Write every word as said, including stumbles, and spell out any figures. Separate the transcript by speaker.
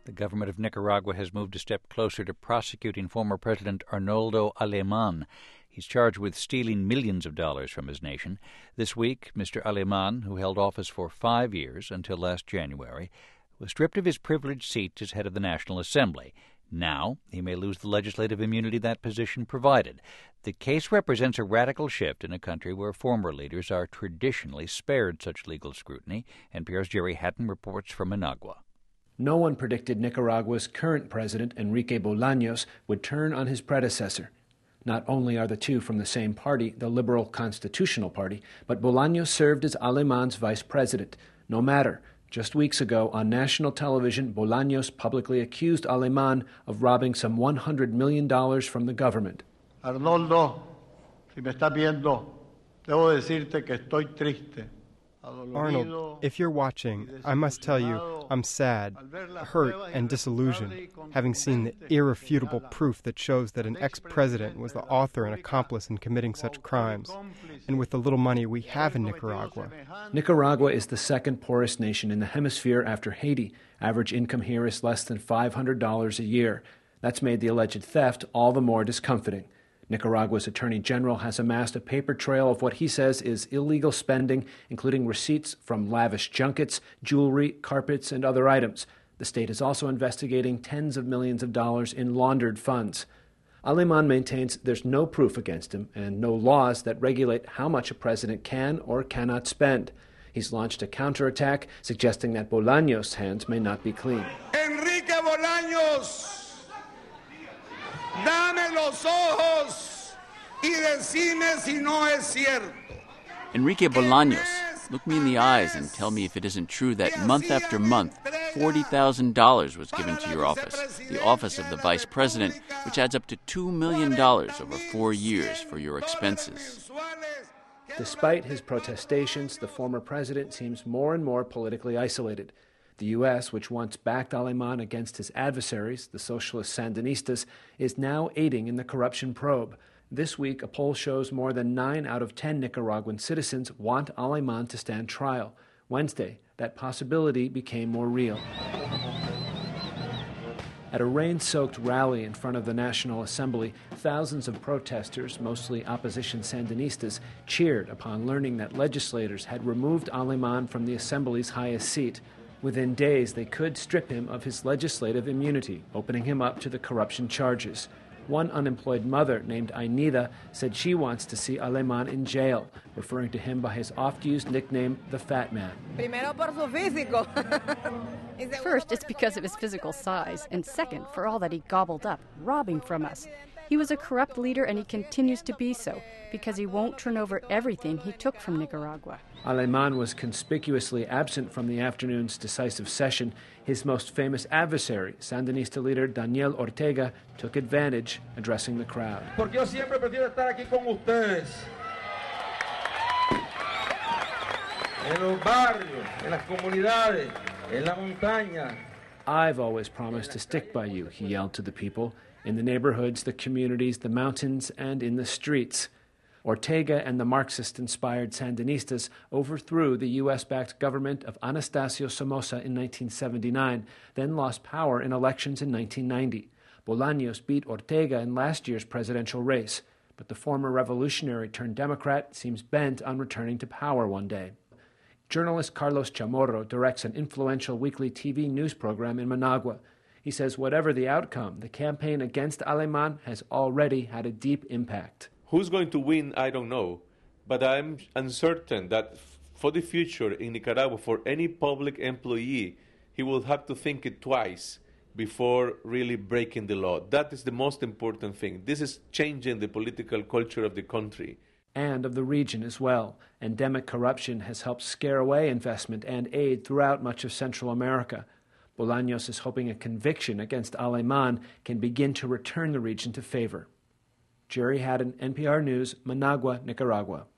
Speaker 1: The government of Nicaragua has moved a step closer to prosecuting former President Arnoldo Alemán. He's charged with stealing millions of dollars from his nation. This week, Mister Alemán, who held office for five years until last January, was stripped of his privileged seat as head of the National Assembly. Now, he may lose the legislative immunity that position provided. The case represents a radical shift in a country where former leaders are traditionally spared such legal scrutiny. N P R's Jerry Hatton reports from Managua.
Speaker 2: No one predicted Nicaragua's current president, Enrique Bolaños, would turn on his predecessor. Not only are the two from the same party, the Liberal Constitutional Party, but Bolaños served as Alemán's vice president. No matter. Just weeks ago, on national television, Bolaños publicly accused Alemán of robbing some one hundred million dollars from the government.
Speaker 3: Arnoldo, si me estás viendo, debo decirte que estoy triste.
Speaker 4: Arnold, if you're watching, I must tell you I'm sad, hurt, and disillusioned, having seen the irrefutable proof that shows that an ex-president was the author and accomplice in committing such crimes, and with the little money we have in Nicaragua.
Speaker 2: Nicaragua is the second poorest nation in the hemisphere after Haiti. Average income here is less than five hundred dollars a year. That's made the alleged theft all the more discomfiting. Nicaragua's Attorney General has amassed a paper trail of what he says is illegal spending, including receipts from lavish junkets, jewelry, carpets, and other items. The state is also investigating tens of millions of dollars in laundered funds. Alemán maintains there's no proof against him and no laws that regulate how much a president can or cannot spend. He's launched a counterattack, suggesting that Bolaños' hands may not be clean.
Speaker 5: Enrique Bolaños! Dame los ojos y decime si no es cierto.
Speaker 6: Enrique Bolaños, look me in the eyes and tell me if it isn't true that month after month, forty thousand dollars was given to your office, the office of the vice president, which adds up to two million dollars over four years for your expenses.
Speaker 2: Despite his protestations, the former president seems more and more politically isolated. The U S, which once backed Alemán against his adversaries, the socialist Sandinistas, is now aiding in the corruption probe. This week, a poll shows more than nine out of ten Nicaraguan citizens want Alemán to stand trial. Wednesday, that possibility became more real. At a rain-soaked rally in front of the National Assembly, thousands of protesters, mostly opposition Sandinistas, cheered upon learning that legislators had removed Alemán from the Assembly's highest seat. Within days, they could strip him of his legislative immunity, opening him up to the corruption charges. One unemployed mother named Ainida said she wants to see Alemán in jail, referring to him by his oft-used nickname, the Fat Man.
Speaker 7: First, it's because of his physical size, and second, for all that he gobbled up, robbing from us. He was a corrupt leader, and he continues to be so, because he won't turn over everything he took from Nicaragua.
Speaker 2: Alemán was conspicuously absent from the afternoon's decisive session. His most famous adversary, Sandinista leader Daniel Ortega, took advantage, addressing the crowd.
Speaker 5: Porque yo siempre prefiero estar aquí con ustedes. En los barrios, en las comunidades, en la montaña.
Speaker 2: I've always promised to stick by you, he yelled to the people, in the neighborhoods, the communities, the mountains, and in the streets. Ortega and the Marxist-inspired Sandinistas overthrew the U S-backed government of Anastasio Somoza in nineteen seventy-nine, then lost power in elections in nineteen ninety. Bolaños beat Ortega in last year's presidential race, but the former revolutionary-turned-Democrat seems bent on returning to power one day. Journalist Carlos Chamorro directs an influential weekly T V news program in Managua. He says whatever the outcome, the campaign against Alemán has already had a deep impact.
Speaker 8: Who's going to win, I don't know, but I'm uncertain that for the future in Nicaragua, for any public employee, he will have to think it twice before really breaking the law. That is the most important thing. This is changing the political culture of the country.
Speaker 2: And of the region as well. Endemic corruption has helped scare away investment and aid throughout much of Central America. Bolaños is hoping a conviction against Alemán can begin to return the region to favor. Jerry Haddon, N P R News, Managua, Nicaragua.